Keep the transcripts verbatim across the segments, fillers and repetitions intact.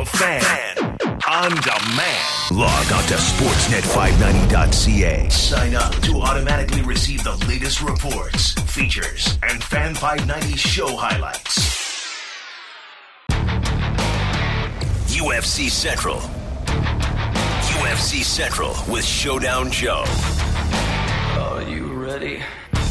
Fan. Fan. On demand. Log on to sportsnet five ninety dot c a. Sign up to automatically receive the latest reports, features, and Fan five ninety show highlights. U F C Central. U F C Central with Showdown Joe. Are you ready?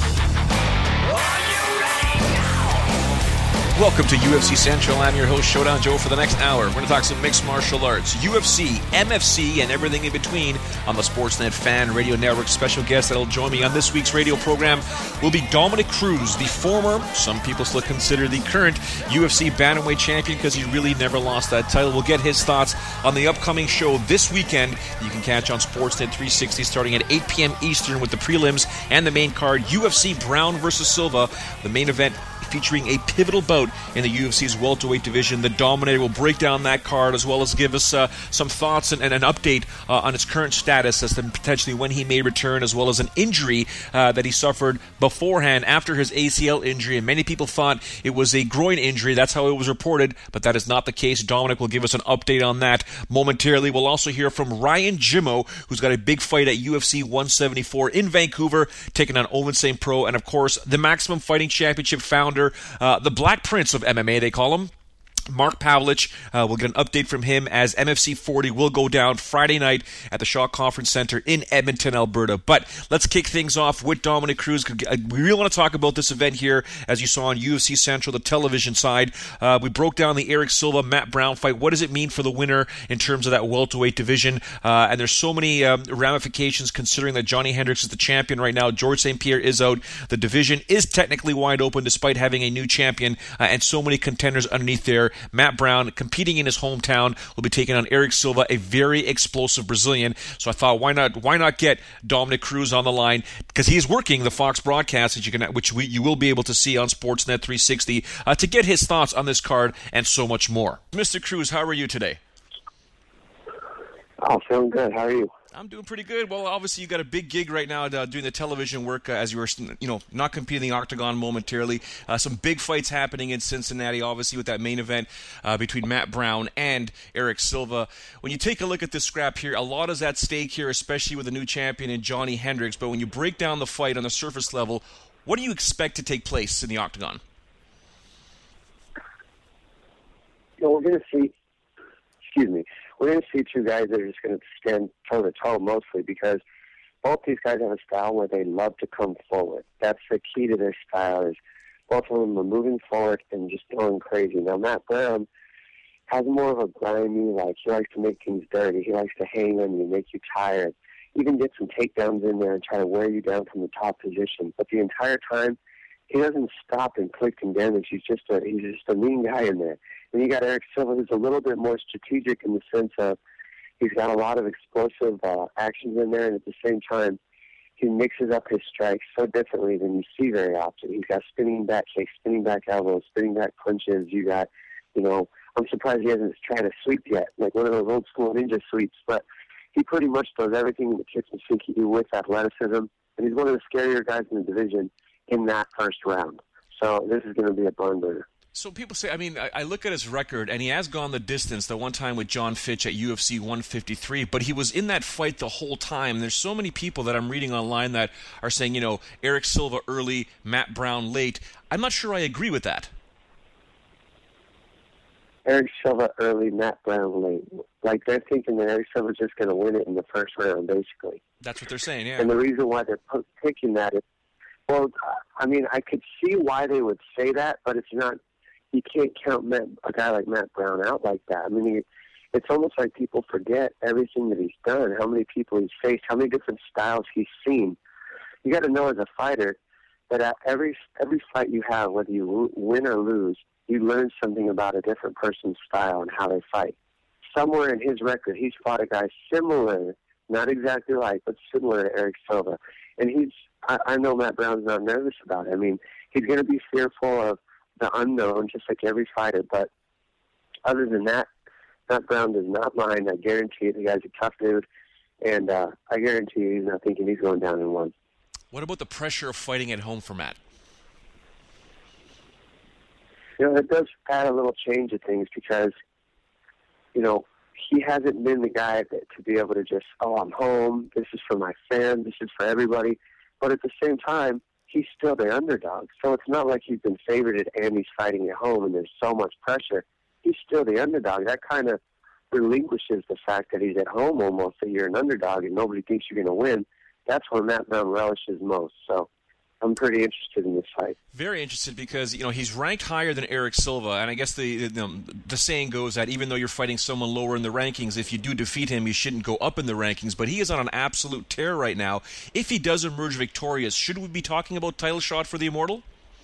Welcome to U F C Central. I'm your host, Showdown Joe, for the next hour. We're going to talk some mixed martial arts, U F C, M F C, and everything in between on the Sportsnet Fan Radio Network. Special guest that will join me on this week's radio program will be Dominick Cruz, the former, some people still consider the current, U F C Bantamweight champion because he really never lost that title. We'll get his thoughts on the upcoming show this weekend. You can catch on Sportsnet three sixty starting at eight p.m. Eastern with the prelims and the main card, U F C Brown versus Silva, the main event featuring a pivotal bout in the U F C's welterweight division. The Dominator will break down that card as well as give us uh, some thoughts and, and an update uh, on its current status as to potentially when he may return, as well as an injury uh, that he suffered beforehand after his A C L injury. And many people thought it was a groin injury. That's how it was reported, but that is not the case. Dominick will give us an update on that momentarily. We'll also hear from Ryan Jimmo, who's got a big fight at U F C one seventy-four in Vancouver, taking on Ovince Saint Preux, and of course, the Maximum Fighting Championship founder, Uh, the Black Prince of M M A, they call him, Mark Pavlich. Uh, we'll get an update from him as M F C forty will go down Friday night at the Shaw Conference Center in Edmonton, Alberta. But let's kick things off with Dominick Cruz. We really want to talk about this event here, as you saw on U F C Central, the television side. Uh, we broke down the Eric Silva, Matt Brown fight. What does it mean for the winner in terms of that welterweight division? Uh, and there's so many um, ramifications considering that Johnny Hendricks is the champion right now. George Saint Pierre is out. The division is technically wide open despite having a new champion uh, and so many contenders underneath there. Matt Brown, competing in his hometown, will be taking on Eric Silva, a very explosive Brazilian. So I thought, why not why not get Dominick Cruz on the line? Because he is working the Fox broadcast, which you, can, which we, you will be able to see on Sportsnet three sixty, uh, to get his thoughts on this card and so much more. Mister Cruz, how are you today? Oh, feeling good. How are you? I'm doing pretty good. Well, obviously, you've got a big gig right now uh, doing the television work uh, as you were, you know, not competing in the Octagon momentarily. Uh, some big fights happening in Cincinnati, obviously, with that main event uh, between Matt Brown and Eric Silva. When you take a look at this scrap here, a lot is at stake here, especially with a new champion in Johnny Hendricks. But when you break down the fight on the surface level, what do you expect to take place in the Octagon? You know, we're going to see, excuse me, we're going to see two guys that are just going to stand toe-to-toe mostly because both these guys have a style where they love to come forward. That's the key to their style, is both of them are moving forward and just going crazy. Now, Matt Brown has more of a grimy, like, he likes to make things dirty. He likes to hang on you, make you tired, even get some takedowns in there and try to wear you down from the top position. But the entire time, he doesn't stop inflicting damage. He's just a he's just a mean guy in there. And you got Eric Silva, who's a little bit more strategic in the sense of he's got a lot of explosive uh, actions in there, and at the same time, he mixes up his strikes so differently than you see very often. He's got spinning back kicks, spinning back elbows, spinning back punches. You got, you know, I'm surprised he hasn't tried a sweep yet, like one of those old school ninja sweeps. But he pretty much does everything in the kitchen sink he do with athleticism, and he's one of the scarier guys in the division in that first round. So this is going to be a barn burner. So people say, I mean, I, I look at his record, and he has gone the distance the one time with John Fitch at U F C one fifty-three, but he was in that fight the whole time. There's so many people that I'm reading online that are saying, you know, Eric Silva early, Matt Brown late. I'm not sure I agree with that. Eric Silva early, Matt Brown late. Like, they're thinking that Eric Silva's just going to win it in the first round, basically. That's what they're saying, yeah. And the reason why they're picking that is, well, I mean, I could see why they would say that, but it's not, you can't count Matt, a guy like Matt Brown out like that. I mean, it's almost like people forget everything that he's done, how many people he's faced, how many different styles he's seen. You got to know as a fighter that at every every fight you have, whether you win or lose, you learn something about a different person's style and how they fight. Somewhere in his record, he's fought a guy similar, not exactly like, but similar to Eric Silva. And he's, I, I know Matt Brown's not nervous about it. I mean, he's going to be fearful of the unknown, just like every fighter. But other than that, Matt Brown does not mind. I guarantee you the guy's a tough dude. And uh, I guarantee you he's not thinking he's going down in one. What about the pressure of fighting at home for Matt? You know, it does add a little change to things because you know, he hasn't been the guy that, to be able to just, oh, I'm home, this is for my fans, this is for everybody. But at the same time, he's still the underdog. So it's not like he's been favored and he's fighting at home and there's so much pressure. He's still the underdog. That kind of relinquishes the fact that he's at home almost, that you're an underdog and nobody thinks you're going to win. That's where Matt Brown relishes most. So I'm pretty interested in this fight. Very interested because, you know, he's ranked higher than Eric Silva, and I guess the the, the saying goes that even though you're fighting someone lower in the rankings, if you do defeat him, you shouldn't go up in the rankings. But he is on an absolute tear right now. If he does emerge victorious, should we be talking about title shot for the Immortal?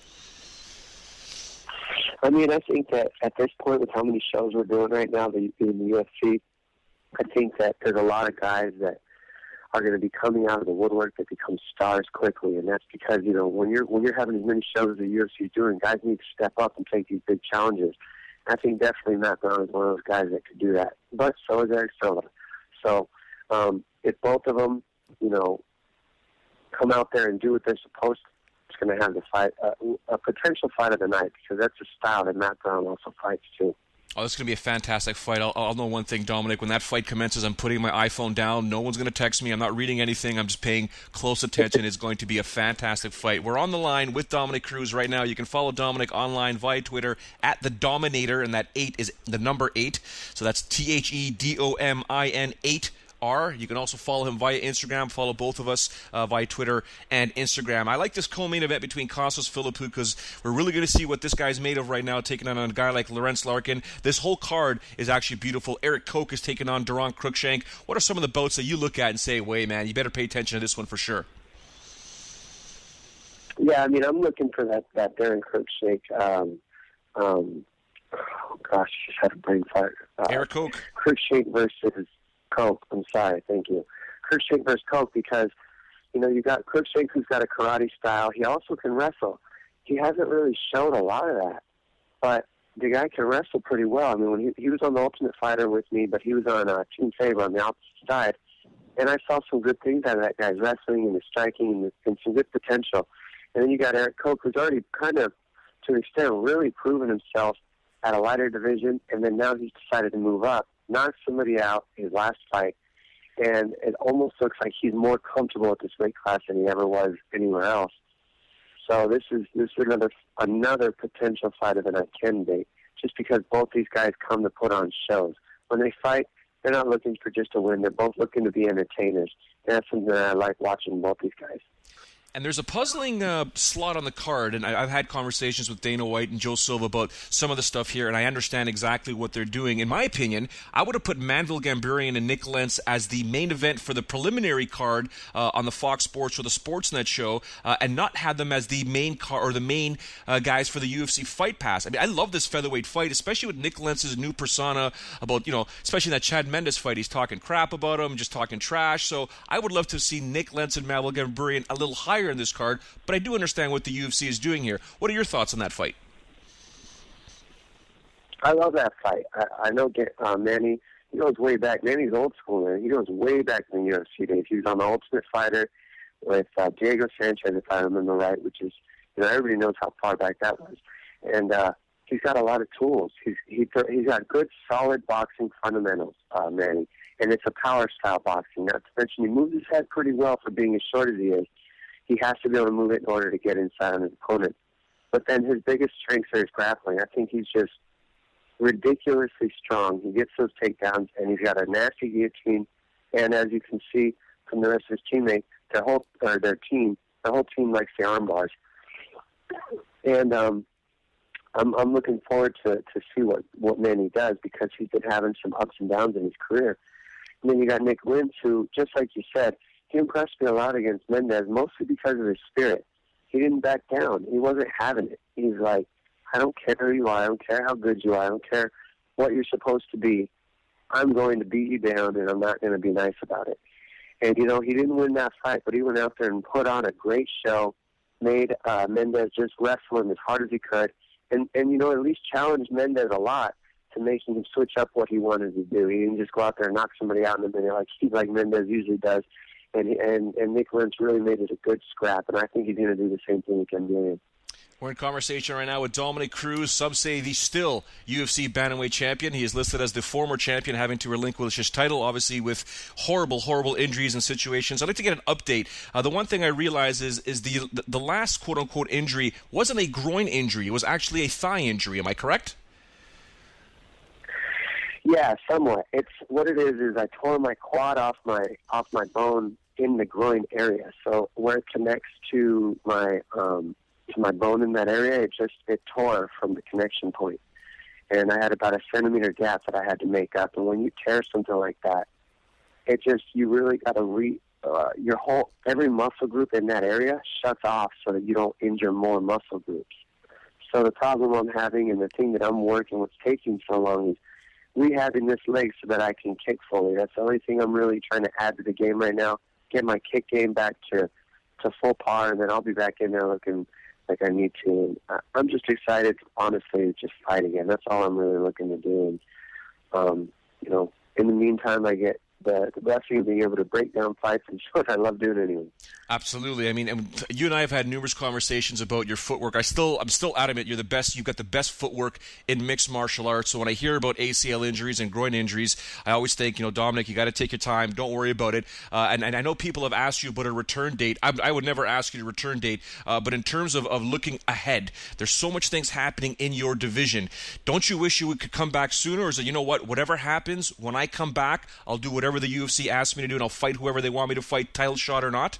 I mean, I think that at this point, with how many shows we're doing right now in the U F C, I think that there's a lot of guys that are going to be coming out of the woodwork that become stars quickly, and that's because, you know, when you're when you're having as many shows as the U F C is doing, guys need to step up and take these big challenges. I think definitely Matt Brown is one of those guys that could do that, but so is Eric Silva. So um, if both of them, you know, come out there and do what they're supposed to, it's going to have the fight, uh, a potential fight of the night, because that's a style that Matt Brown also fights too. Oh, this is going to be a fantastic fight. I'll, I'll know one thing, Dominic. When that fight commences, I'm putting my iPhone down. No one's going to text me. I'm not reading anything. I'm just paying close attention. It's going to be a fantastic fight. We're on the line with Dominic Cruz right now. You can follow Dominic online via Twitter at The Dominator, and that eight is the number eight. So that's T H E D O M I N eight. R. You can also follow him via Instagram. Follow both of us uh, via Twitter and Instagram. I like this co-main event between Kostas Philippou because we're really going to see what this guy's made of right now, taking on a guy like Lorenz Larkin. This whole card is actually beautiful. Eric Koch is taking on Duran Cruikshank. What are some of the bouts that you look at and say, wait, man, you better pay attention to this one for sure? Yeah, I mean, I'm looking for that, that Duran Cruikshank. Um, um, oh, gosh, just had a brain fart. Uh, Eric Koch. Cruikshank versus Koch, I'm sorry, thank you. Cruikshank versus Koch, because, you know, you got Cruikshank who's got a karate style. He also can wrestle. He hasn't really shown a lot of that, but the guy can wrestle pretty well. I mean, when he, he was on The Ultimate Fighter with me, but he was on uh, Team Faber on the opposite side, and I saw some good things out of that guy's wrestling and his striking and, and some good potential. And then you got Eric Koch, who's already kind of, to an extent, really proven himself at a lighter division, and then now he's decided to move up, knocked somebody out his last fight, and it almost looks like he's more comfortable at this weight class than he ever was anywhere else. So this is this is another another potential fight of the night candidate, just because both these guys come to put on shows. When they fight, they're not looking for just a win. They're both looking to be entertainers. And that's something that I like watching both these guys. And there's a puzzling uh, slot on the card, and I, I've had conversations with Dana White and Joe Silva about some of the stuff here, and I understand exactly what they're doing. In my opinion, I would have put Manvel Gambarian and Nick Lentz as the main event for the preliminary card uh, on the Fox Sports or the Sportsnet show, uh, and not have them as the main car or the main uh, guys for the U F C Fight Pass. I mean, I love this featherweight fight, especially with Nick Lentz's new persona about, you know, especially that Chad Mendes fight. He's talking crap about him, just talking trash. So I would love to see Nick Lentz and Manvel Gambarian a little higher in this card, but I do understand what the U F C is doing here. What are your thoughts on that fight? I love that fight. I, I know uh, Manny, he goes way back. Manny's old school, man. He goes way back in the U F C days. He was on The Ultimate Fighter with uh, Diego Sanchez, if I remember right, which is, you know, everybody knows how far back that was. And uh, he's got a lot of tools. He's he, he's got good, solid boxing fundamentals, uh, Manny. And it's a power-style boxing. Not to mention, he moves his head pretty well for being as short as he is. He has to be able to move it in order to get inside on his opponent. But then his biggest strengths are his grappling. I think he's just ridiculously strong. He gets those takedowns, and he's got a nasty guillotine. And as you can see from the rest of his teammates, their whole or their team, their whole team likes the arm bars. And um, I'm I'm looking forward to to see what what Manny does, because he's been having some ups and downs in his career. And then you got Nick Lentz, who, just like you said, he impressed me a lot against Mendes, mostly because of his spirit. He didn't back down. He wasn't having it. He's like, I don't care who you are. I don't care how good you are. I don't care what you're supposed to be. I'm going to beat you down, and I'm not going to be nice about it. And, you know, he didn't win that fight, but he went out there and put on a great show, made uh, Mendes just wrestle him as hard as he could, and, and, you know, at least challenged Mendes a lot to making him switch up what he wanted to do. He didn't just go out there and knock somebody out in a minute like, like Mendes usually does. And, and and Nick Lentz really made it a good scrap, and I think he's going to do the same thing with Gambarian. We're in conversation right now with Dominick Cruz. Some say the still U F C bantamweight champion. He is listed as the former champion, having to relinquish his title, obviously with horrible, horrible injuries and situations. I'd like to get an update. Uh, the one thing I realize is is the the last quote-unquote injury wasn't a groin injury. It was actually a thigh injury. Am I correct? Yeah, somewhat. It's what it is is I tore my quad off my off my bone in the groin area. So where it connects to my um, to my bone in that area, it just it tore from the connection point, and I had about a centimeter gap that I had to make up. And when you tear something like that, it just you really got to re uh, your whole every muscle group in that area shuts off so that you don't injure more muscle groups. So the problem I'm having and the thing that I'm working what's taking so long is rehabbing this leg so that I can kick fully. That's the only thing I'm really trying to add to the game right now. Get my kick game back to to full par, and then I'll be back in there looking like I need to. And I'm just excited, honestly, to just fight again. That's all I'm really looking to do. And, um, you know, in the meantime, I get the, the blessing of being able to break down fights and show what I love doing anyway. Absolutely. I mean, and you and I have had numerous conversations about your footwork. I still, I'm still adamant you're the best. You've got the best footwork in mixed martial arts. So when I hear about A C L injuries and groin injuries, I always think, you know, Dominick, you got to take your time. Don't worry about it. Uh, and, and I know people have asked you about a return date. I, I would never ask you to return date. Uh, but in terms of, of looking ahead, there's so much things happening in your division. Don't you wish you could come back sooner? Or is it, you know what, whatever happens, when I come back, I'll do whatever the U F C asks me to do, and I'll fight whoever they want me to fight, title shot or not?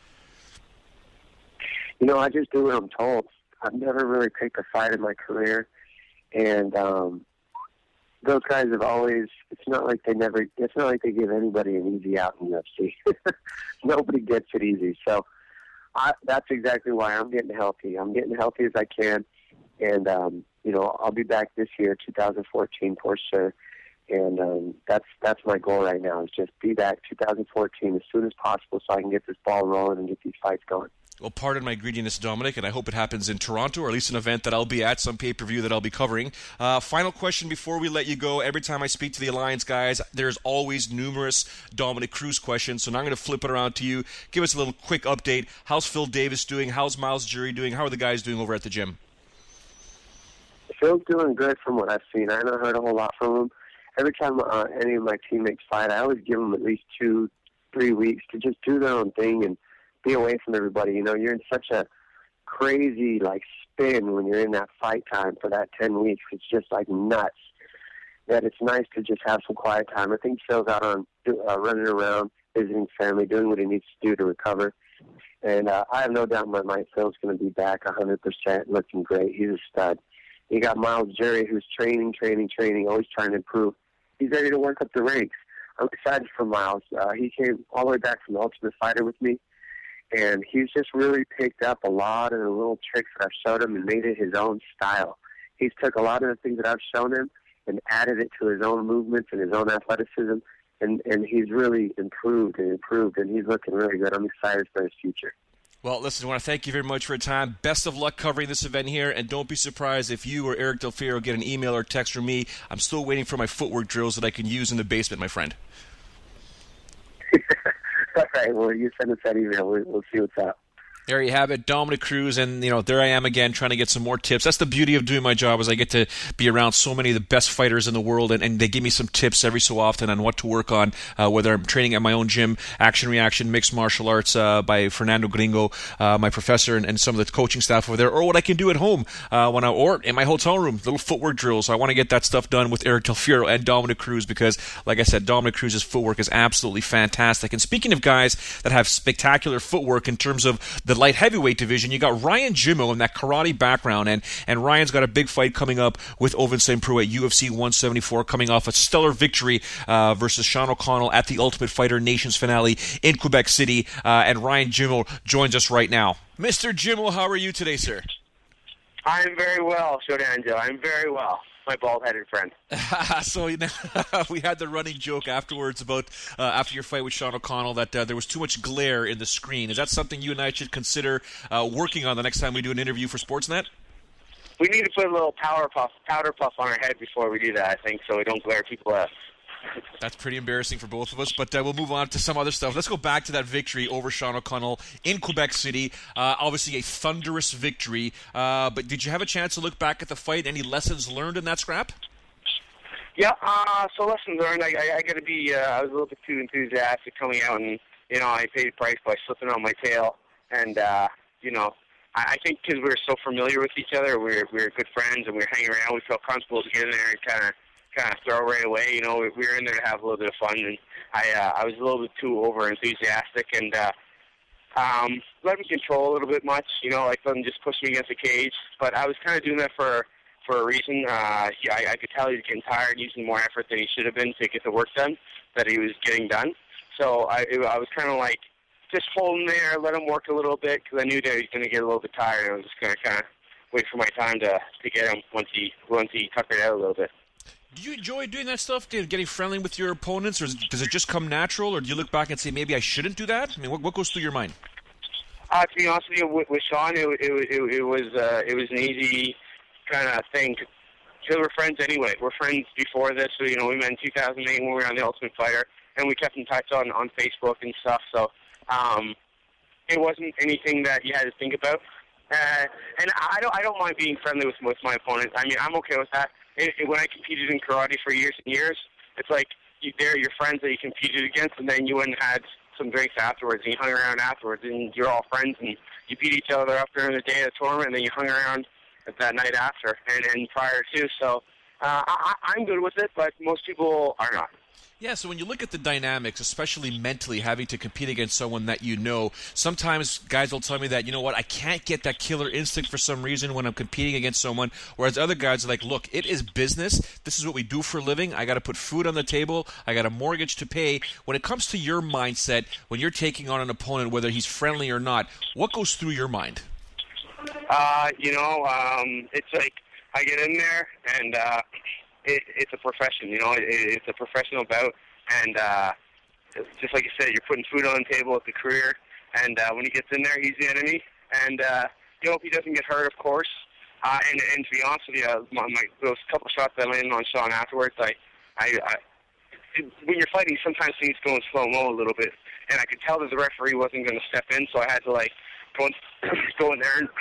You know, I just do what I'm told. I've never really picked a fight in my career, and um, those guys have always. It's not like they never. It's not like they give anybody an easy out in U F C. Nobody gets it easy. So I, that's exactly why I'm getting healthy. I'm getting healthy as I can, and um, you know, I'll be back this year, two thousand fourteen, for sure. And um, that's that's my goal right now, is just be back two thousand fourteen as soon as possible so I can get this ball rolling and get these fights going. Well, pardon my greediness, Dominick, and I hope it happens in Toronto, or at least an event that I'll be at, some pay-per-view that I'll be covering. Uh, final question before we let you go. Every time I speak to the Alliance guys, there's always numerous Dominick Cruz questions, so now I'm going to flip it around to you. Give us a little quick update. How's Phil Davis doing? How's Miles Jury doing? How are the guys doing over at the gym? Phil's doing good from what I've seen. I haven't heard a whole lot from him. Every time uh, any of my teammates fight, I always give them at least two, three weeks to just do their own thing and be away from everybody. You know, you're in such a crazy, like, spin when you're in that fight time for that ten weeks. It's just, like, nuts that it's nice to just have some quiet time. I think Phil's out on uh, running around, visiting family, doing what he needs to do to recover. And uh, I have no doubt in my mind Phil's going to be back one hundred percent, looking great. He's a stud. You got Miles Jury, who's training, training, training, always trying to improve. He's ready to work up the ranks. I'm excited for Miles. Uh, he came all the way back from the Ultimate Fighter with me, and he's just really picked up a lot of the little tricks that I've showed him and made it his own style. He's took a lot of the things that I've shown him and added it to his own movements and his own athleticism, and, and he's really improved and improved, and he's looking really good. I'm excited for his future. Well, listen, I want to thank you very much for your time. Best of luck covering this event here, and don't be surprised if you or Eric Del Fierro get an email or text from me. I'm still waiting for my footwork drills that I can use in the basement, my friend. All right, well, you send us that email. We'll, we'll see what's up. There you have it, Dominick Cruz, and you know, there I am again trying to get some more tips. That's the beauty of doing my job, is I get to be around so many of the best fighters in the world, and, and they give me some tips every so often on what to work on, uh, whether I'm training at my own gym, Action Reaction Mixed Martial Arts uh, by Fernando Gringo, uh, my professor, and, and some of the coaching staff over there, or what I can do at home uh, when I, or in my hotel room, little footwork drills. So I want to get that stuff done with Eric Del Fierro and Dominick Cruz, because, like I said, Dominick Cruz's footwork is absolutely fantastic. And speaking of guys that have spectacular footwork in terms of the light heavyweight division, you got Ryan Jimmo in that karate background, and, and Ryan's got a big fight coming up with Ovince Saint Preux at U F C one seventy-four, coming off a stellar victory uh, versus Sean O'Connell at the Ultimate Fighter Nations finale in Quebec City, uh, and Ryan Jimmo joins us right now. Mister Jimmo, how are you today, sir? I'm very well, Showdown Joe. I'm very well. My bald-headed friend. So you know, we had the running joke afterwards about uh, after your fight with Sean O'Connell that uh, there was too much glare in the screen. Is that something you and I should consider uh, working on the next time we do an interview for Sportsnet? We need to put a little powder puff, powder puff on our head before we do that, I think, so we don't glare people out. That's pretty embarrassing for both of us, but uh, we'll move on to some other stuff. Let's go back to that victory over Sean O'Connell in Quebec City. Uh, obviously a thunderous victory, uh, but did you have a chance to look back at the fight? Any lessons learned in that scrap? Yeah, uh, so lessons learned. I, I, I got to be, uh, I was a little bit too enthusiastic coming out, and, you know, I paid the price by slipping on my tail. And, uh, you know, I, I think because we were so familiar with each other, we were, we were good friends, and we were hanging around, we felt comfortable to get in there and kind of kind of throw right away. You know, we, we were in there to have a little bit of fun, and I uh, I was a little bit too over enthusiastic, and uh, um, let me control a little bit much. You know, like let him just push me against the cage. But I was kind of doing that for for a reason. Uh, he, I, I could tell he was getting tired, using more effort than he should have been to get the work done that he was getting done. So I it, I was kind of like just holding there, let him work a little bit because I knew that he was going to get a little bit tired. And I was just going to kind of wait for my time to to get him once he once he tuckered out a little bit. Do you enjoy doing that stuff, getting friendly with your opponents, or does it just come natural, or do you look back and say, maybe I shouldn't do that? I mean, what, what goes through your mind? Uh, to be honest with you, with, with Sean, it, it, it, it was uh, it was an easy kind of thing. Because we're friends anyway. We're friends before this. So, you know, we met in two thousand eight when we were on The Ultimate Fighter, and we kept in touch on, on Facebook and stuff. So um, it wasn't anything that you had to think about. Uh, and I don't I don't mind being friendly with, with my opponents. I mean, I'm okay with that. It, it, when I competed in karate for years and years, it's like you, they're your friends that you competed against, and then you went and had some drinks afterwards, and you hung around afterwards, and you're all friends, and you beat each other up during the day of the tournament, and then you hung around that night after and, and prior to. So uh, I, I'm good with it, but most people are not. Yeah, so when you look at the dynamics, especially mentally, having to compete against someone that you know, sometimes guys will tell me that, you know what, I can't get that killer instinct for some reason when I'm competing against someone, whereas other guys are like, look, it is business. This is what we do for a living. I got to put food on the table. I got a mortgage to pay. When it comes to your mindset, when you're taking on an opponent, whether he's friendly or not, what goes through your mind? Uh, you know, um, it's like I get in there and uh, it, it's a profession. You know, it, it's a professional bout, and uh, just like you said, you're putting food on the table at the career. And uh, when he gets in there, he's the enemy. And uh, you hope he doesn't get hurt, of course. Uh, and, and to be honest with you, my, my, those couple shots that I landed on Sean afterwards, I, I, I it, when you're fighting, sometimes things go in slow mo a little bit, and I could tell that the referee wasn't going to step in, so I had to like go in, go in there and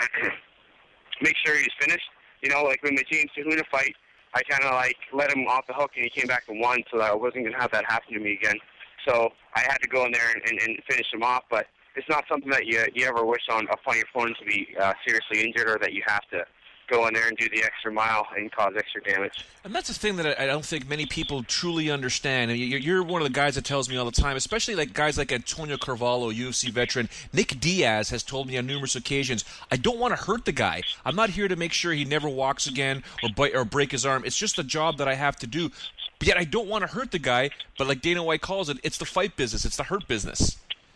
make sure he was finished. You know, like when the James Tahuna fight, I kind of like let him off the hook, and he came back to one, so that I wasn't going to have that happen to me again. So I had to go in there and, and, and finish him off, but it's not something that you you ever wish on upon your opponent to be uh, seriously injured, or that you have to go in there and do the extra mile and cause extra damage. And that's the thing that I don't think many people truly understand. I mean, you're one of the guys that tells me all the time, especially like guys like Antonio Carvalho, U F C veteran. Nick Diaz has told me on numerous occasions, I don't want to hurt the guy. I'm not here to make sure he never walks again or bite or break his arm. It's just a job that I have to do. But yet I don't want to hurt the guy, but like Dana White calls it, it's the fight business. It's the hurt business.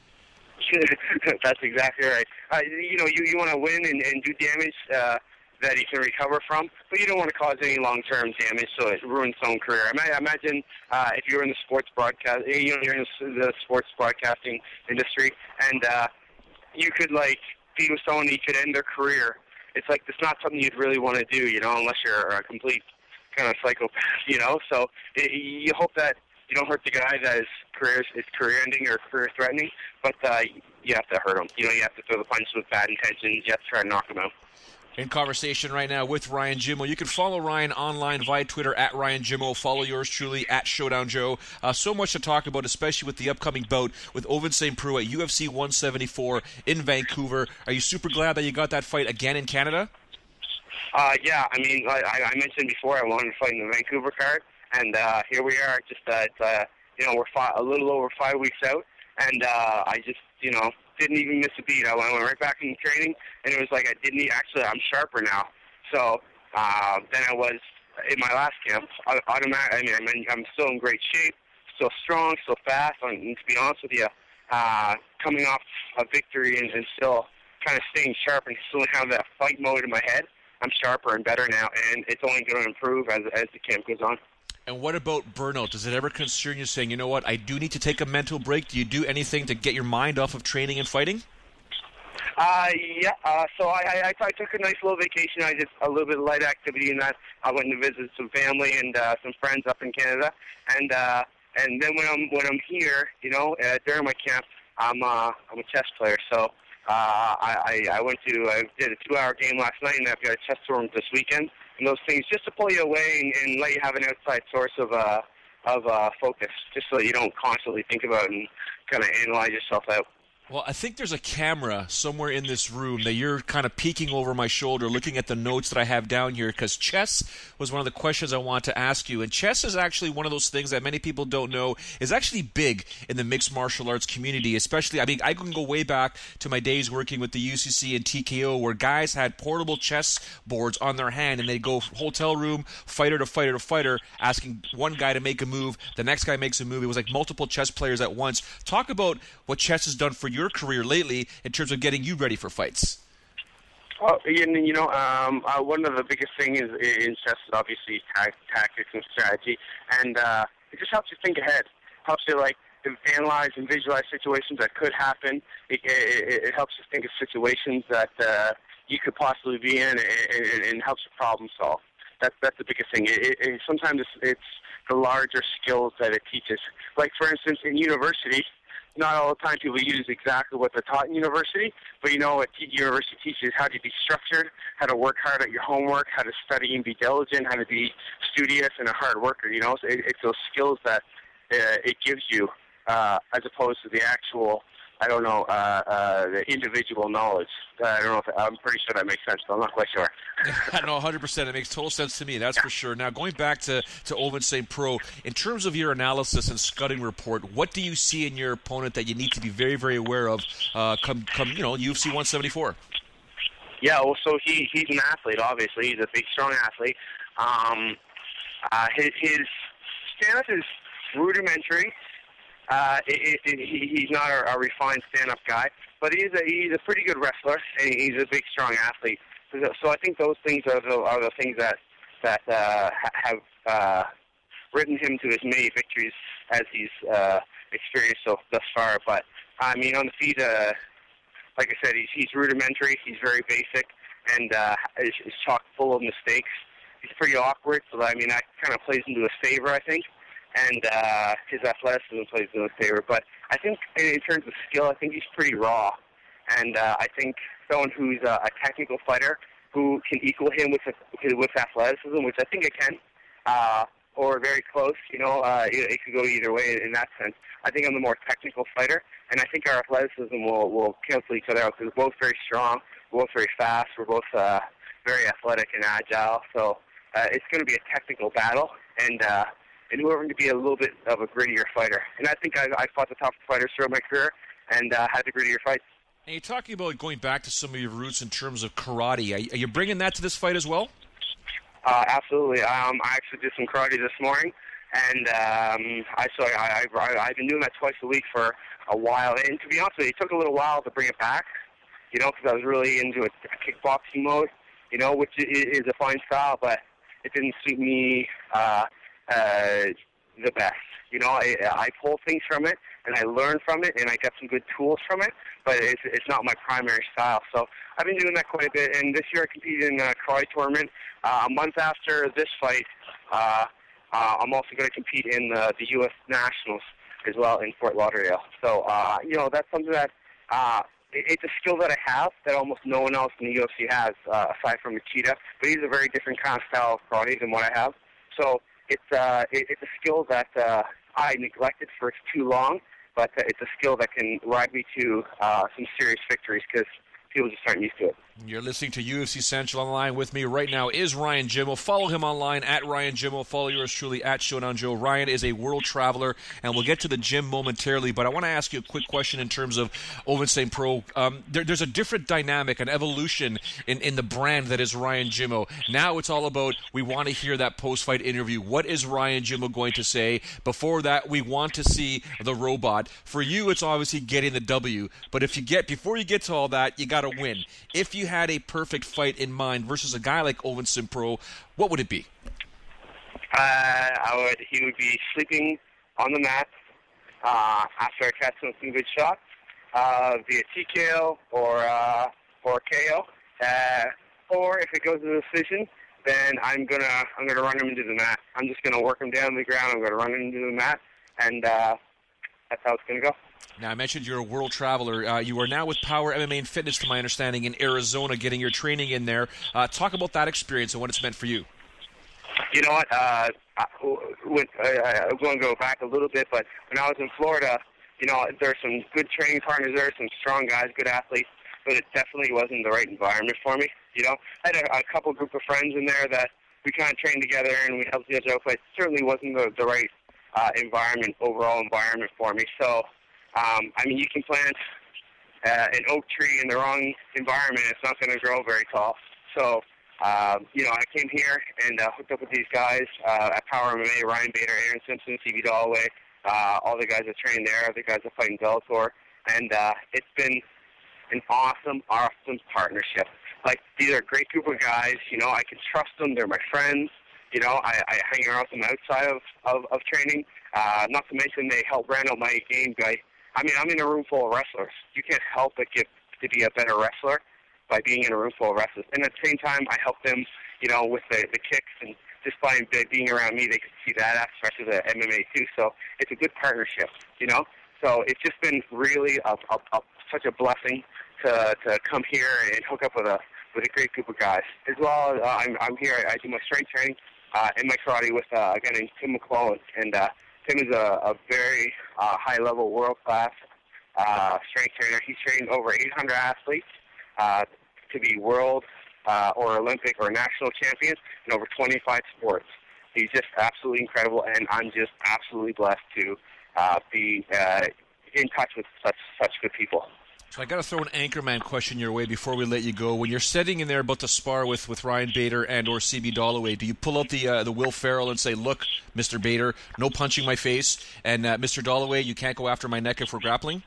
That's exactly right. Uh, you know, you, you want to win and, and do damage uh, that he can recover from, but you don't want to cause any long-term damage, so it ruins his own career. I imagine uh, if you're in the sports broadcast, you know, you're in the sports broadcasting industry, and uh, you could like be with someone who could end their career. It's like it's not something you'd really want to do, you know, unless you're a complete kind of psychopath, you know. So it, you hope that you don't hurt the guy that his career is career-ending or career-threatening, but uh, you have to hurt him. You know, you have to throw the punches with bad intentions. You have to try to knock him out. In conversation right now with Ryan Jimmo. You can follow Ryan online via Twitter at Ryan Jimmo. Follow yours truly at Showdown Joe. Uh, so much to talk about, especially with the upcoming bout with Ovince Saint Preux at U F C one seventy-four in Vancouver. Are you super glad that you got that fight again in Canada? Uh, yeah, I mean, I, I mentioned before I wanted to fight in the Vancouver card, and uh, here we are. Just uh, it's, uh, you know, we're five, a little over five weeks out, and uh, I just, you know, didn't even miss a beat. I went, I went right back into training, and it was like I didn't actually. I'm sharper now. So uh, than I was in my last camp. Automatic. I mean, I mean, I'm still in great shape, still strong, still fast. I mean, to be honest with you, uh, coming off a victory and, and still kind of staying sharp and still have that fight mode in my head, I'm sharper and better now, and it's only going to improve as as the camp goes on. And what about burnout? Does it ever concern you saying, you know what, I do need to take a mental break? Do you do anything to get your mind off of training and fighting? Uh, yeah, uh, so I, I, I took a nice little vacation. I did a little bit of light activity in that. I went to visit some family and uh, some friends up in Canada. And, uh, And then when I'm when I'm here, you know, uh, during my camp, I'm uh, I'm a chess player. So uh, I, I I went to I did a two-hour game last night, and I've got a chess tournament this weekend. And those things just to pull you away and, and let you have an outside source of uh of uh, focus, just so you don't constantly think about and kind of analyze yourself out. Well, I think there's a camera somewhere in this room that you're kind of peeking over my shoulder, looking at the notes that I have down here, because chess was one of the questions I want to ask you. And chess is actually one of those things that many people don't know is actually big in the mixed martial arts community, especially, I mean, I can go way back to my days working with the U C C and T K O, where guys had portable chess boards on their hand, and they'd go hotel room, fighter to fighter to fighter, asking one guy to make a move, the next guy makes a move. It was like multiple chess players at once. Talk about what chess has done for your career lately in terms of getting you ready for fights. Well, you know, um, uh, one of the biggest things in chess is obviously ta- tactics and strategy, and uh, it just helps you think ahead. Helps you like analyze and visualize situations that could happen. It, it, it helps you think of situations that uh, you could possibly be in, and, and, and helps you problem solve. That's that's the biggest thing. It, it, sometimes it's, it's the larger skills that it teaches. Like for instance, in university, not all the time people use exactly what they're taught in university, but you know what t- university teaches how to be structured, how to work hard at your homework, how to study and be diligent, how to be studious and a hard worker. You know, so it, it's those skills that uh, it gives you, uh, as opposed to the actual, I don't know, uh, uh, the individual knowledge. Uh, I don't know if I'm pretty sure that makes sense, but I'm not quite sure. No, one hundred percent. It makes total sense to me, that's yeah. for sure. Now, going back to, to Ovince Saint Preux, in terms of your analysis and scouting report, what do you see in your opponent that you need to be very, very aware of uh, come, come, you know, U F C one seventy-four? Yeah, well, so he he's an athlete, obviously. He's a big, strong athlete. Um, uh, his, his stance is rudimentary. Uh, it, it, it, he, he's not a, a refined stand-up guy, but he's a he's a pretty good wrestler, and he's a big, strong athlete. So, so I think those things are the are the things that that uh, have uh, ridden him to as many victories as he's uh, experienced so thus far. But I mean, on the feet, uh, like I said, he's he's rudimentary. He's very basic, and uh, is, is chock full of mistakes. He's pretty awkward, so I mean that kind of plays into his favor, I think. And uh, his athleticism plays in his favor. But I think in terms of skill, I think he's pretty raw. And uh, I think someone who's a, a technical fighter who can equal him with with athleticism, which I think it can, uh, or very close, you know, uh, it, it could go either way in that sense. I think I'm the more technical fighter, and I think our athleticism will, will cancel each other out because we're both very strong, we're both very fast, we're both uh, very athletic and agile. So uh, it's going to be a technical battle, and uh, and whoever can be a little bit of a grittier fighter. And I think I, I fought the top fighters throughout my career and uh, had the grittier fights. And you're talking about going back to some of your roots in terms of karate. Are you bringing that to this fight as well? Uh, absolutely. Um, I actually did some karate this morning, and um, I so I, I, I've been doing that twice a week for a while. And to be honest with you, it took a little while to bring it back, you know, because I was really into a, a kickboxing mode, you know, which is, is a fine style, but it didn't suit me uh, uh, the best. You know, I, I pull things from it, and I learn from it, and I get some good tools from it, but it's, it's not my primary style. So I've been doing that quite a bit, and this year I competed in a karate tournament. Uh, a month after this fight, uh, uh, I'm also going to compete in uh, the U S Nationals as well in Fort Lauderdale. So, uh, you know, that's something that uh, it, it's a skill that I have that almost no one else in the U F C has, uh, aside from Machida. But he's a very different kind of style of karate than what I have. So it's uh, it, it's a skill that uh, I neglected for too long, but uh, it's a skill that can ride me to uh, some serious victories because people just aren't used to it. You're listening to U F C Central. On the line with me right now is Ryan Jimmo. Follow him online at Ryan Jimmo. Follow yours truly at Showdown Joe. Ryan is a world traveler, and we'll get to the gym momentarily, but I want to ask you a quick question in terms of Ovince Saint Preux. Um, there, there's a different dynamic, an evolution in, in the brand that is Ryan Jimmo. Now it's all about, we want to hear that post-fight interview. What is Ryan Jimmo going to say? Before that, we want to see the robot. For you, it's obviously getting the W, but if you get before you get to all that, you got to win. If you had a perfect fight in mind versus a guy like Ovince Saint Preux, what would it be? Uh, I would. He would be sleeping on the mat uh, after I catch him some good shots uh, via T K O or uh, or K O. Uh, or if it goes to the decision, then I'm gonna I'm gonna run him into the mat. I'm just gonna work him down to the ground. I'm gonna run him into the mat, and uh, that's how it's going to go. Now, I mentioned you're a world traveler. Uh, you are now with Power M M A and Fitness, to my understanding, in Arizona, getting your training in there. Uh, talk about that experience and what it's meant for you. You know what? Uh, I, when, uh, I'm going to go back a little bit, but when I was in Florida, you know, there's some good training partners there, some strong guys, good athletes, but it definitely wasn't the right environment for me. You know, I had a, a couple group of friends in there that we kind of trained together and we helped each other out, but it certainly wasn't the, the right uh, environment, overall environment for me. So, um, I mean, you can plant uh, an oak tree in the wrong environment, it's not going to grow very tall. So, um, you know, I came here and uh, hooked up with these guys uh, at Power M M A, Ryan Bader, Aaron Simpson, C B Dalloway, uh, all the guys that train there, the guys that fight in Bellator, and uh, it's been an awesome, awesome partnership. Like, these are a great group of guys. You know, I can trust them. They're my friends. You know, I, I hang around with them outside of, of, of training. Uh, not to mention they help round out my game. I, I mean, I'm in a room full of wrestlers. You can't help but get to be a better wrestler by being in a room full of wrestlers. And at the same time, I help them, you know, with the, the kicks. And just by being around me, they can see that aspect of the M M A too. So it's a good partnership, you know. So it's just been really a, a, a, such a blessing to to come here and hook up with a with a great group of guys. As well, uh, I'm I'm here. I, I do my strength training uh, and my karate with uh, a guy named Tim McClellan, and uh, Tim is a, a very uh, high level, world class uh, strength trainer. He's trained over eight hundred athletes uh, to be world uh, or Olympic or national champions in over twenty-five sports. He's just absolutely incredible, and I'm just absolutely blessed to uh, be uh, in touch with such such good people. So I got to throw an Anchorman question your way before we let you go. When you're sitting in there about to spar with, with Ryan Bader and or C B Dalloway, do you pull out the uh, the Will Ferrell and say, "Look, Mister Bader, no punching my face, and uh, Mister Dalloway, you can't go after my neck if we're grappling"?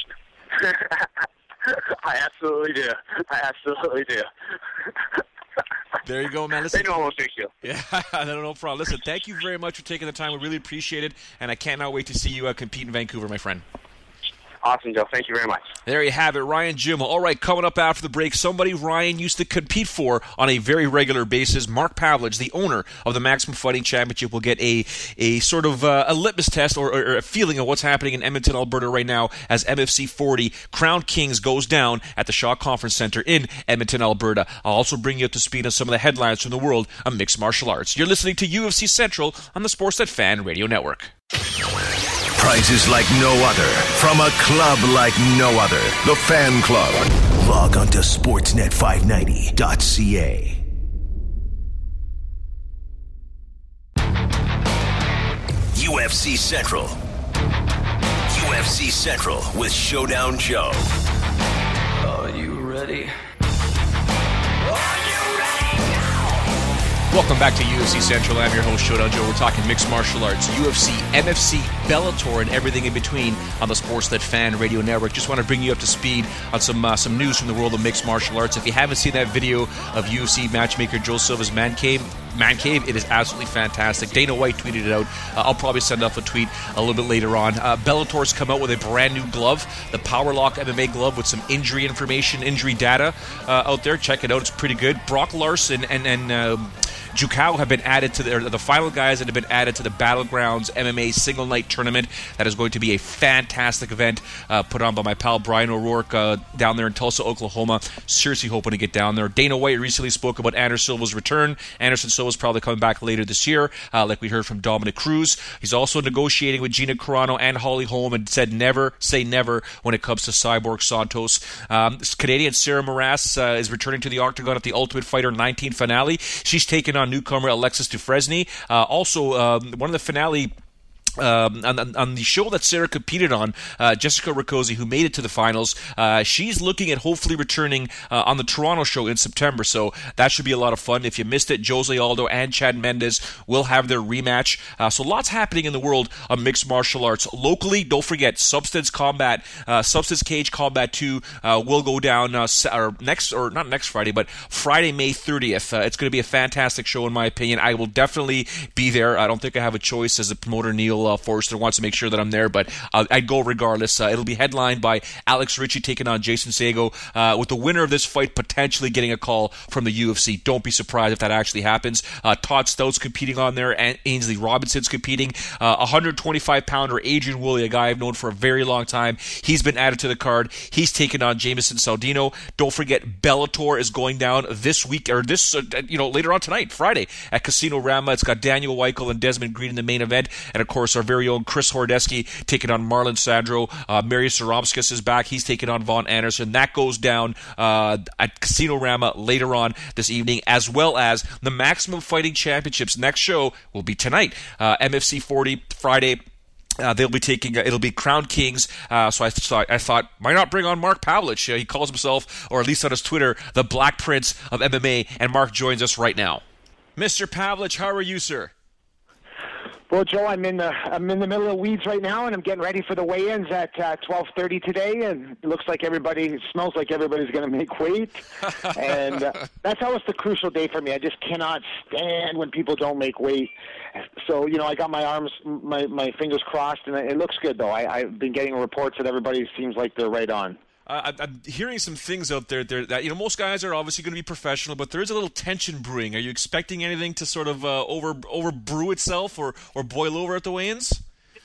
I absolutely do. I absolutely do. There you go, man. Listen, they know I'm a big deal. Yeah, no problem. Listen, thank you very much for taking the time. We really appreciate it, and I cannot wait to see you uh, compete in Vancouver, my friend. Awesome, Joe. Thank you very much. There you have it, Ryan Jimmel. All right, coming up after the break, somebody Ryan used to compete for on a very regular basis. Mark Pavlich, the owner of the Maximum Fighting Championship, will get a a sort of uh, a litmus test or, or a feeling of what's happening in Edmonton, Alberta right now as M F C forty Crown Kings goes down at the Shaw Conference Center in Edmonton, Alberta. I'll also bring you up to speed on some of the headlines from the world of mixed martial arts. You're listening to U F C Central on the Sportsnet Fan Radio Network. Prizes like no other, from a club like no other. The Fan Club. Log on to sportsnet five ninety dot c a. U F C Central. U F C Central with Showdown Joe. Are you ready? Welcome back to U F C Central. I'm your host, Showdown Joe. We're talking mixed martial arts, U F C, M F C, Bellator, and everything in between on the Sportsnet Fan Radio Network. Just want to bring you up to speed on some uh, some news from the world of mixed martial arts. If you haven't seen that video of U F C matchmaker Joe Silva's Man Cave, Man Cave, it is absolutely fantastic. Dana White tweeted it out. Uh, I'll probably send off a tweet a little bit later on. Uh, Bellator's come out with a brand new glove, the Powerlock M M A glove with some injury information, injury data uh, out there. Check it out. It's pretty good. Brock Larson and... and um, Jucao have been added to the, the final guys that have been added to the Battlegrounds M M A single night tournament. That is going to be a fantastic event uh, put on by my pal Brian O'Rourke uh, down there in Tulsa, Oklahoma. Seriously hoping to get down there. Dana White recently spoke about Anderson Silva's return. Anderson Silva's probably coming back later this year, uh, like we heard from Dominic Cruz. He's also negotiating with Gina Carano and Holly Holm and said never say never when it comes to Cyborg Santos. Um, Canadian Sarah Moras uh, is returning to the Octagon at the Ultimate Fighter nineteen finale. She's taken on newcomer Alexis Dufresne. Uh, also, um, one of the finale Um, on, on the show that Sarah competed on, uh, Jessica Riccozzi, who made it to the finals, uh, she's looking at hopefully returning uh, on the Toronto show in September, so that should be a lot of fun. If you missed it, Jose Aldo and Chad Mendes will have their rematch. Uh, so lots happening in the world of mixed martial arts. Locally, don't forget, Substance Combat, uh, Substance Cage Combat two uh, will go down uh, or next, or not next Friday, but Friday, May thirtieth. Uh, it's going to be a fantastic show in my opinion. I will definitely be there. I don't think I have a choice as the promoter Neil Michael uh, Forster wants to make sure that I'm there, but uh, I'd go regardless. Uh, it'll be headlined by Alex Ritchie taking on Jason Sago, uh, with the winner of this fight potentially getting a call from the U F C. Don't be surprised if that actually happens. Uh, Todd Stout's competing on there, and Ainsley Robinson's competing. Uh, one hundred twenty-five pounder Adrian Woolley, a guy I've known for a very long time, he's been added to the card. He's taking on Jamison Saudino. Don't forget, Bellator is going down this week, or this, uh, you know, later on tonight, Friday, at Casino Rama. It's got Daniel Weichel and Desmond Green in the main event, and of course our very own Chris Hordesky taking on Marlon Sandro. Uh, Marius Saromskis is back. He's taking on Von Anderson. That goes down uh, at Casino Rama later on this evening, as well as the Maximum Fighting Championships. Next show will be tonight, uh, M F C forty, Friday. Uh, they'll be taking, uh, it'll be Crown Kings, uh, so I, th- I thought, why not bring on Mark Pavlich? Uh, he calls himself, or at least on his Twitter, the Black Prince of M M A, and Mark joins us right now. Mister Pavlich, how are you, sir? Well, Joe, I'm in the I'm in the middle of the weeds right now, and I'm getting ready for the weigh-ins at uh, twelve thirty today. And it looks like everybody, it smells like everybody's going to make weight, and uh, that's always the crucial day for me. I just cannot stand when people don't make weight. So, you know, I got my arms, my my fingers crossed, and it looks good though. I, I've been getting reports that everybody seems like they're right on. Uh, I'm hearing some things out there, there that, you know, most guys are obviously going to be professional, but there is a little tension brewing. Are you expecting anything to sort of uh, over over brew itself or, or boil over at the weigh-ins?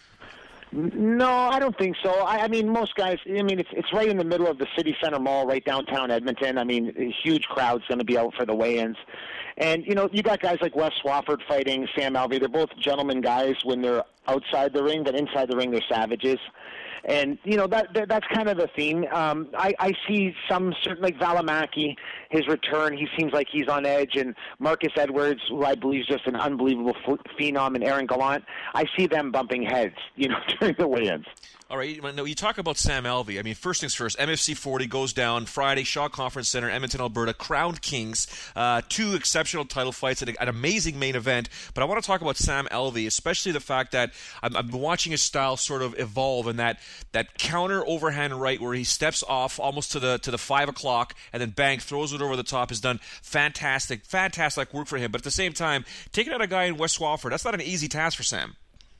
No, I don't think so. I, I mean, most guys, I mean, it's it's right in the middle of the City Center Mall, right downtown Edmonton. I mean, a huge crowd's going to be out for the weigh-ins. And, you know, you got guys like Wes Swafford fighting Sam Alvey. They're both gentlemen guys when they're outside the ring, but inside the ring they're savages. And, you know, that, that that's kind of the theme. Um, I, I see some certain, like Valimaki, his return, he seems like he's on edge. And Marcus Edwards, who I believe is just an unbelievable phenom, and Aaron Gallant, I see them bumping heads, you know, during the weigh-ins. All right, no, you talk about Sam Alvey. I mean, first things first, M F C forty goes down Friday, Shaw Conference Center, Edmonton, Alberta, Crown Kings. Uh, two exceptional title fights at an amazing main event. But I want to talk about Sam Alvey, especially the fact that I'm, I'm watching his style sort of evolve, and that, that counter overhand right where he steps off almost to the to the five o'clock and then bang, throws it over the top has done fantastic, fantastic work for him. But at the same time, taking out a guy in Wes Swafford, that's not an easy task for Sam.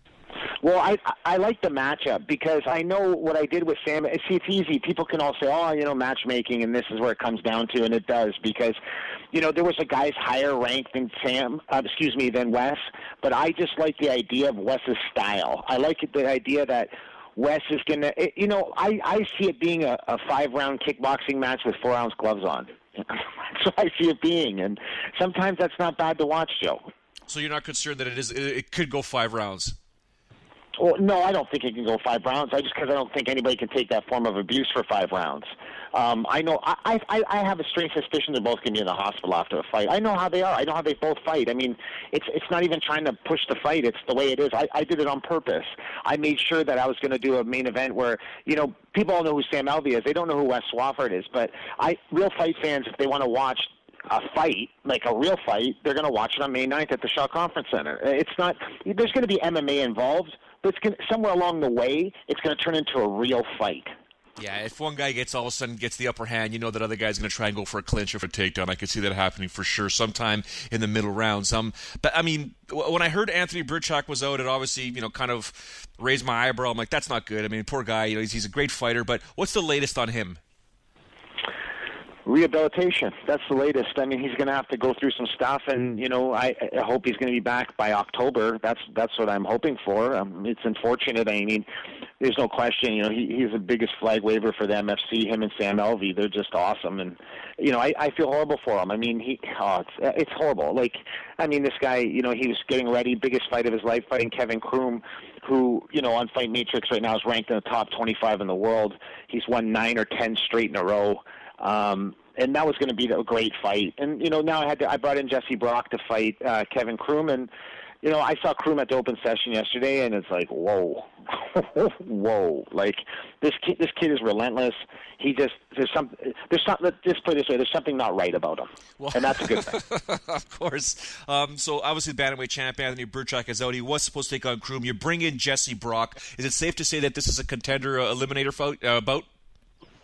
Well, I I like the matchup because I know what I did with Sam. See, it's easy. People can all say, oh, you know, matchmaking, and this is where it comes down to, and it does because, you know, there was a guy's higher ranked than Sam, uh, excuse me, than Wes, but I just like the idea of Wes's style. I like the idea that Wes is going to, you know, I, I see it being a, a five-round kickboxing match with four-ounce gloves on. That's what I see it being, and sometimes that's not bad to watch, Joe. So you're not concerned that it is? It could go five rounds? Well, no, I don't think it can go five rounds. I just because I don't think anybody can take that form of abuse for five rounds. Um, I know I, I I have a strange suspicion they're both going to be in the hospital after a fight. I know how they are. I know how they both fight. I mean, it's it's not even trying to push the fight. It's the way it is. I, I did it on purpose. I made sure that I was going to do a main event where, you know, people all know who Sam Alvey is. They don't know who Wes Swafford is. But I real fight fans, if they want to watch a fight, like a real fight, they're going to watch it on May ninth at the Shaw Conference Center. It's not – there's going to be M M A involved, but it's gonna, somewhere along the way, it's going to turn into a real fight. Yeah, if one guy gets all of a sudden gets the upper hand, you know that other guy's going to try and go for a clinch or for a takedown. I could see that happening for sure sometime in the middle rounds. Um, but, I mean, when I heard Anthony Birchak was out, it obviously, you know, kind of raised my eyebrow. I'm like, that's not good. I mean, poor guy, you know, he's, he's a great fighter. But what's the latest on him? Rehabilitation. That's the latest. I mean, he's going to have to go through some stuff, and you know, I, I hope he's going to be back by October. That's that's what I'm hoping for. Um, it's unfortunate. I mean, there's no question. You know, he, he's the biggest flag waver for the M F C. Him and Sam Alvey, they're just awesome, and you know, I, I feel horrible for him. I mean, he, oh, it's it's horrible. Like, I mean, this guy, you know, he was getting ready, biggest fight of his life, fighting Kevin Kroom, who, you know, on Fight Matrix right now is ranked in the top twenty-five in the world. He's won nine or ten straight in a row. Um, and that was going to be a great fight. And, you know, now I had to, I brought in Jesse Brock to fight uh, Kevin Kroom. And, you know, I saw Kroom at the open session yesterday, and it's like, whoa, whoa. Like, this kid, this kid is relentless. He just, there's some, there's something, just put it this way, there's something not right about him. Well, and that's a good thing. Of course. Um, so, obviously, the bantamweight champ, Anthony Birchak, is out. He was supposed to take on Kroom. You bring in Jesse Brock. Is it safe to say that this is a contender uh, eliminator fight, uh, bout?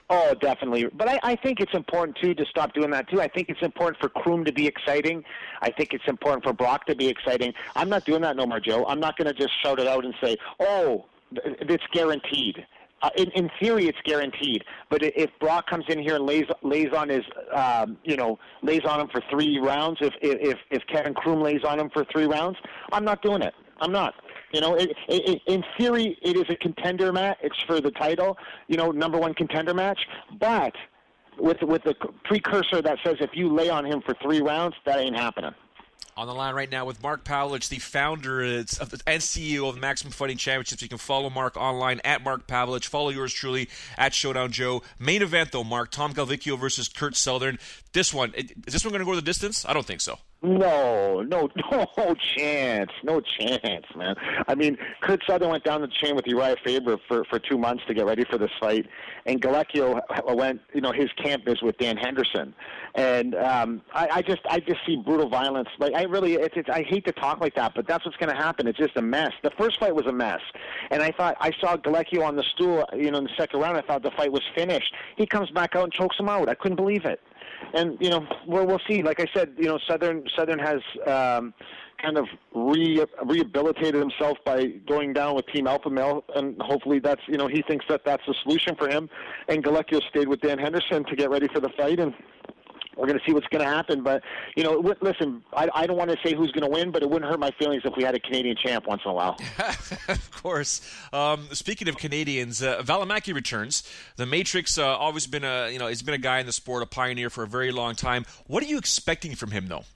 Oh, definitely. But I, I think it's important, too, to stop doing that, too. I think it's important for Kroom to be exciting. I think it's important for Brock to be exciting. I'm not doing that no more, Joe. I'm not going to just shout it out and say, oh, it's guaranteed. Uh, in, in theory, it's guaranteed. But if Brock comes in here and lays lays on his, um, you know, lays on him for three rounds, if if if Kevin Kroom lays on him for three rounds, I'm not doing it. I'm not. You know, it, it, in theory, it is a contender match. It's for the title, you know, number one contender match. But with with the precursor that says if you lay on him for three rounds, that ain't happening. On the line right now with Mark Pavlich, the founder and C E O of Maximum Fighting Championships. You can follow Mark online at Mark Pavlich. Follow yours truly at Showdown Joe. Main event, though, Mark. Tom Galvicchio versus Kurt Southern. This one, is this one going to go the distance? I don't think so. No, no, no chance. No chance, man. I mean, Kurt Southern went down the chain with Uriah Faber for, for two months to get ready for this fight. And Galvicchio went, you know, his camp is with Dan Henderson. And um, I, I just I just see brutal violence. Like, I really, it's, it's, I hate to talk like that, but that's what's going to happen. It's just a mess. The first fight was a mess. And I thought, I saw Galvicchio on the stool, you know, in the second round. I thought the fight was finished. He comes back out and chokes him out. I couldn't believe it. And, you know, we'll, we'll see. Like I said, you know, Southern Southern has um, kind of re- rehabilitated himself by going down with Team Alpha Male, and hopefully that's, you know, he thinks that that's the solution for him. And Galvicchio stayed with Dan Henderson to get ready for the fight, and we're going to see what's going to happen. But, you know, w- listen, I, I don't want to say who's going to win, but it wouldn't hurt my feelings if we had a Canadian champ once in a while. Of course. Um, speaking of Canadians, uh, Valimaki returns. The Matrix uh, always been a, you know, he's been a guy in the sport, a pioneer for a very long time. What are you expecting from him, though?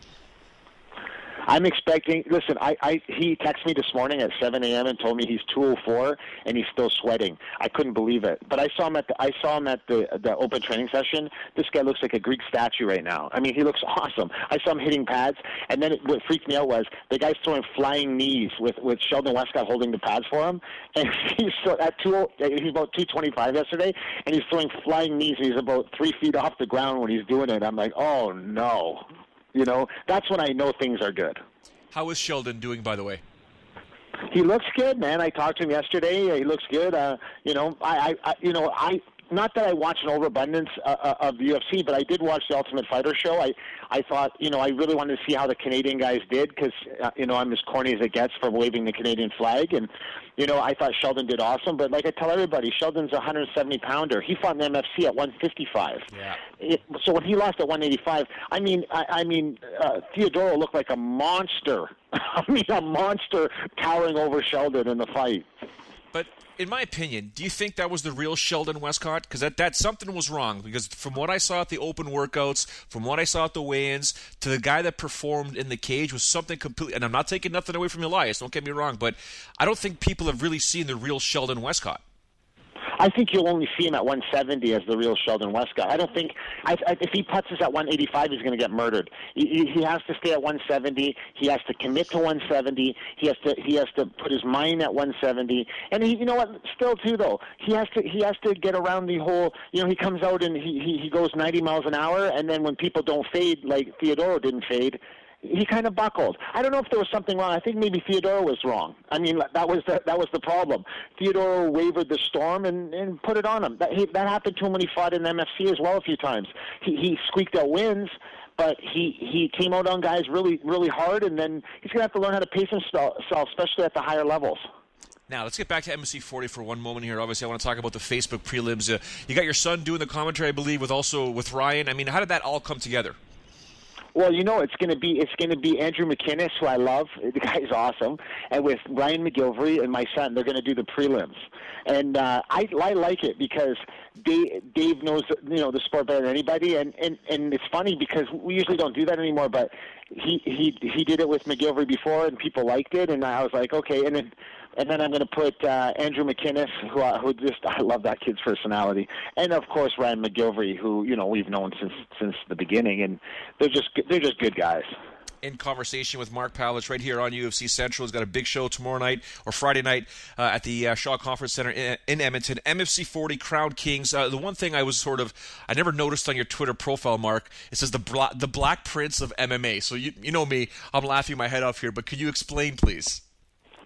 I'm expecting. Listen, I, I he texted me this morning at seven a.m. and told me he's two oh four and he's still sweating. I couldn't believe it. But I saw him at the I saw him at the the open training session. This guy looks like a Greek statue right now. I mean, he looks awesome. I saw him hitting pads, and then it, what freaked me out was the guy's throwing flying knees with with Sheldon Westcott holding the pads for him, and he's still at two. He's about two twenty-five yesterday, and he's throwing flying knees. And he's about three feet off the ground when he's doing it. I'm like, oh no. You know, that's when I know things are good. How is Sheldon doing, by the way? He looks good, man. I talked to him yesterday. He looks good. Uh, you know, I, I, you know, I. Not that I watch an overabundance uh, of the U F C, but I did watch the Ultimate Fighter show. I, I thought, you know, I really wanted to see how the Canadian guys did because, uh, you know, I'm as corny as it gets for waving the Canadian flag. And, you know, I thought Sheldon did awesome. But like I tell everybody, Sheldon's a one hundred seventy pounder. He fought in the M F C at one fifty-five. Yeah. It, so when he lost at one eighty-five, I mean, I, I mean, uh, Theodoro looked like a monster. I mean, a monster towering over Sheldon in the fight. But in my opinion, do you think that was the real Sheldon Westcott? Because that, that something was wrong. Because from what I saw at the open workouts, from what I saw at the weigh-ins, to the guy that performed in the cage was something completely. And I'm not taking nothing away from Elias. Don't get me wrong, but I don't think people have really seen the real Sheldon Westcott. I think you'll only see him at one seventy as the real Sheldon Westcott. I don't think I, I, if he puts us at one eighty-five, he's going to get murdered. He, he has to stay at one seventy. He has to commit to one seventy. He has to he has to put his mind at one seventy. And he, you know what? Still, too, though, he has to he has to get around the whole. You know, he comes out and he he, he goes ninety miles an hour, and then when people don't fade, like Theodoro didn't fade, he kind of buckled. I don't know if there was something wrong. I think maybe Theodoro was wrong. I mean, that was the, that was the problem. Theodoro wavered the storm and, and put it on him. That, he, that happened to him when he fought in M F C as well a few times. He, he squeaked out wins, but he, he came out on guys really, really hard, and then he's going to have to learn how to pace himself, especially at the higher levels. Now, let's get back to M F C forty for one moment here. Obviously, I want to talk about the Facebook prelims. Uh, you got your son doing the commentary, I believe, with also with Ryan. I mean, how did that all come together? Well, you know, it's going to be it's going to be Andrew McInnes, who I love. The guy's awesome, and with Ryan McGilvery and my son, they're going to do the prelims, and uh, I, I like it because Dave, Dave knows you know the sport better than anybody, and, and, and it's funny because we usually don't do that anymore, but he he he did it with McGilvery before, and people liked it, and I was like, okay, and then. And then I'm going to put uh, Andrew McInnes, who, uh, who just I love that kid's personality, and of course Ryan McGilvery, who you know we've known since since the beginning, and they're just they're just good guys. In conversation with Mark Pavlich right here on U F C Central. He's got a big show tomorrow night or Friday night uh, at the uh, Shaw Conference Center in, in Edmonton. M F C forty Crown Kings. Uh, the one thing I was sort of I never noticed on your Twitter profile, Mark, it says the Bla- the Black Prince of M M A. So you you know me, I'm laughing my head off here, but could you explain, please?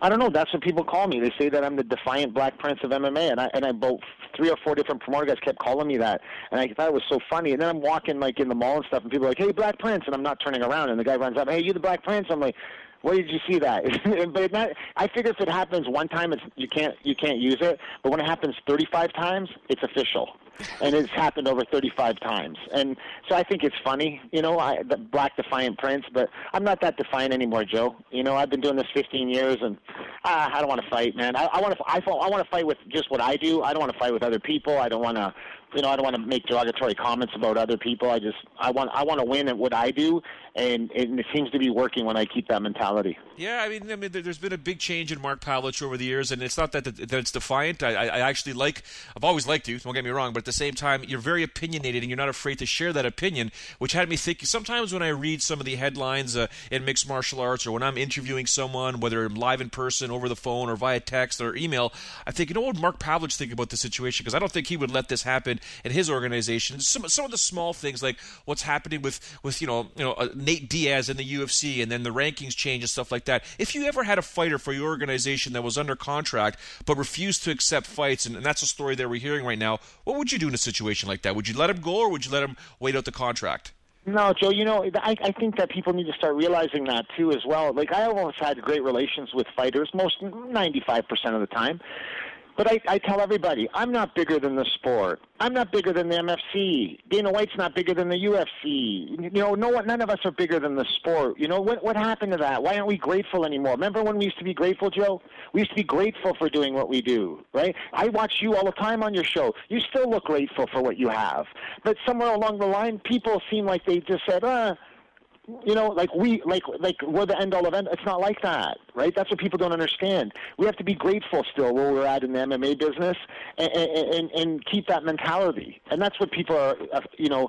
I don't know. That's what people call me. They say that I'm the defiant Black Prince of M M A, and I and I both three or four different promoter guys kept calling me that, and I thought it was so funny. And then I'm walking like in the mall and stuff, and people are like, "Hey, Black Prince," and I'm not turning around, and the guy runs up, "Hey, you the Black Prince?" I'm like, "Where did you see that?" But not, I figure if it happens one time, it's you can't you can't use it. But when it happens thirty-five times, it's official. And it's happened over thirty-five times. And so I think it's funny, you know, I, the Black Defiant Prince, but I'm not that defiant anymore, Joe. You know, I've been doing this fifteen years, and uh, I don't want to fight, man. I, I want to I, I want to fight with just what I do. I don't want to fight with other people. I don't want to, you know, I don't want to make derogatory comments about other people. I just, I want I want to win at what I do, and, and it seems to be working when I keep that mentality. Yeah, I mean, I mean, there's been a big change in Mark Pavlich over the years, and it's not that that it's defiant. I, I actually like, I've always liked you, don't get me wrong, but at the same time, you're very opinionated, and you're not afraid to share that opinion, which had me thinking, sometimes when I read some of the headlines uh, in mixed martial arts, or when I'm interviewing someone, whether live in person, over the phone, or via text or email, I think, you know what would Mark Pavlich think about the situation? Because I don't think he would let this happen in his organization. Some, some of the small things, like what's happening with, with you know, you know uh, Nate Diaz in the U F C, and then the rankings change and stuff like that. If you ever had a fighter for your organization that was under contract but refused to accept fights, and, and that's a story that we're hearing right now, what would you do in a situation like that? Would you let him go, or would you let him wait out the contract? No, Joe, you know, I, I think that people need to start realizing that, too, as well. Like, I always had great relations with fighters, most ninety-five percent of the time. But I, I tell everybody, I'm not bigger than the sport. I'm not bigger than the M F C. Dana White's not bigger than the U F C. You know, no one, none of us are bigger than the sport. You know, what what happened to that? Why aren't we grateful anymore? Remember when we used to be grateful, Joe? We used to be grateful for doing what we do, right? I watch you all the time on your show. You still look grateful for what you have. But somewhere along the line, people seem like they just said, ah, you know, like we, like, like we're the end all of end. It's not like that, right? That's what people don't understand. We have to be grateful still where we're at in the M M A business, and, and, and keep that mentality. And that's what people are, you know,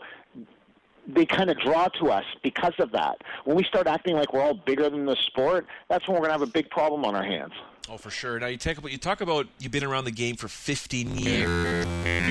they kind of draw to us because of that. When we start acting like we're all bigger than the sport, that's when we're going to have a big problem on our hands. Oh, for sure. Now, you talk about, you talk about you've been around the game for fifteen years.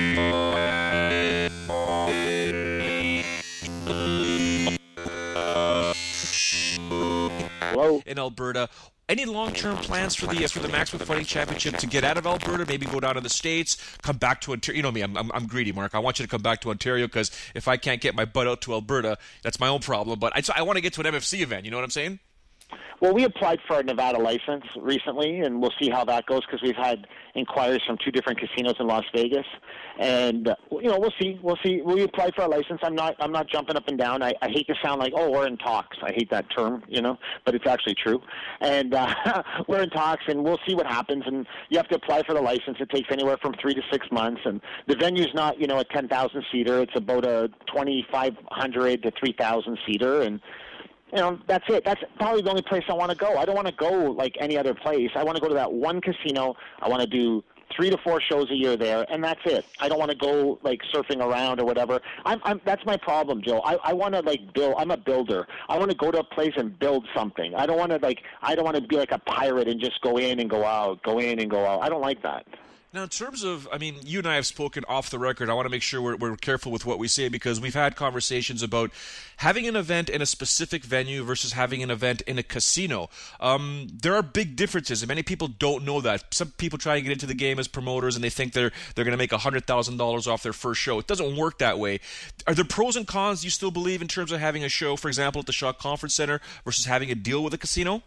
Hello? In Alberta. Any long-term plans for the uh, for the Maximum Fighting Championship to get out of Alberta, maybe go down to the States, come back to Ontario? You know me, I'm, I'm, I'm greedy, Mark. I want you to come back to Ontario, because if I can't get my butt out to Alberta, that's my own problem. But I, I want to get to an M F C event, you know what I'm saying? Well, we applied for a Nevada license recently, and we'll see how that goes, because we've had inquiries from two different casinos in Las Vegas, and uh, you know, we'll see. We'll see. We applied for a license. I'm not. I'm not jumping up and down. I, I hate to sound like, oh, we're in talks. I hate that term, you know, but it's actually true. And uh, we're in talks, and we'll see what happens. And you have to apply for the license. It takes anywhere from three to six months, and the venue's not, you know, a ten thousand seater. It's about a twenty-five hundred to three thousand seater, and you know, that's it. That's probably the only place I want to go. I don't want to go like any other place. I want to go to that one casino. I want to do three to four shows a year there, and that's it. I don't want to go like surfing around or whatever. I'm, I'm that's my problem, Joe. I, I want to like build. I'm a builder. I want to go to a place and build something. I don't want to like. I don't want to be like a pirate and just go in and go out, go in and go out. I don't like that. Now, in terms of, I mean, you and I have spoken off the record. I want to make sure we're, we're careful with what we say, because we've had conversations about having an event in a specific venue versus having an event in a casino. Um, there are big differences, and many people don't know that. Some people try to get into the game as promoters, and they think they're they're going to make one hundred thousand dollars off their first show. It doesn't work that way. Are there pros and cons you still believe in terms of having a show, for example, at the Shaw Conference Center versus having a deal with a casino?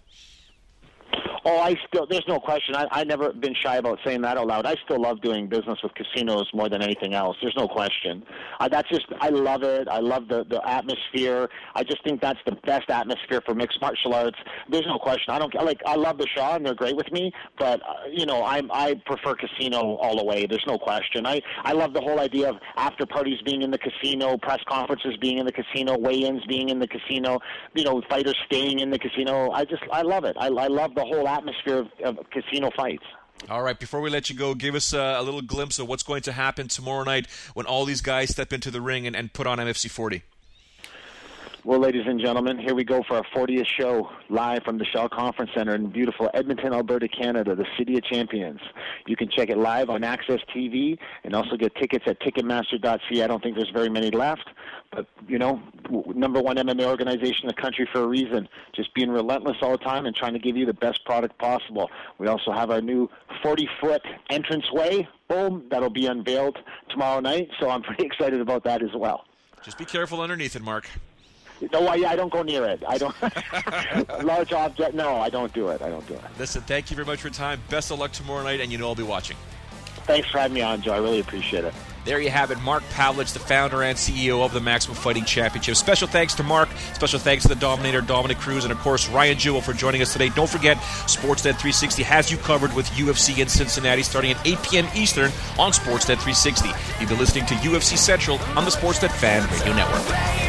Oh, I still, there's no question. I, I've never been shy about saying that out loud. I still love doing business with casinos more than anything else. There's no question. Uh, that's just, I love it. I love the, the atmosphere. I just think that's the best atmosphere for mixed martial arts. There's no question. I don't, like, I love the Shaw, and they're great with me, but, uh, you know, I'm, I prefer casino all the way. There's no question. I, I love the whole idea of after parties being in the casino, press conferences being in the casino, weigh-ins being in the casino, you know, fighters staying in the casino. I just, I love it. I, I love the whole atmosphere of, of casino fights. All right, before we let you go, give us uh, a little glimpse of what's going to happen tomorrow night when all these guys step into the ring and, and put on M F C forty. Well, ladies and gentlemen, here we go for our fortieth show live from the Shell Conference Center in beautiful Edmonton, Alberta, Canada, the City of Champions. You can check it live on Access T V and also get tickets at Ticketmaster dot C A. I don't think there's very many left, but, you know, number one M M A organization in the country for a reason. Just being relentless all the time and trying to give you the best product possible. We also have our new forty-foot entranceway, boom, that'll be unveiled tomorrow night, so I'm pretty excited about that as well. Just be careful underneath it, Mark. No, I, I don't go near it. I don't. Large object, no, I don't do it. I don't do it. Listen, thank you very much for your time. Best of luck tomorrow night, and you know I'll be watching. Thanks for having me on, Joe. I really appreciate it. There you have it, Mark Pavlich, the founder and C E O of the Maximum Fighting Championship. Special thanks to Mark. Special thanks to the Dominator, Dominic Cruz, and, of course, Ryan Jewell for joining us today. Don't forget, Sportsnet three sixty has you covered with U F C in Cincinnati starting at eight p.m. Eastern on Sportsnet three sixty. You've been listening to U F C Central on the Sportsnet Fan Radio Network.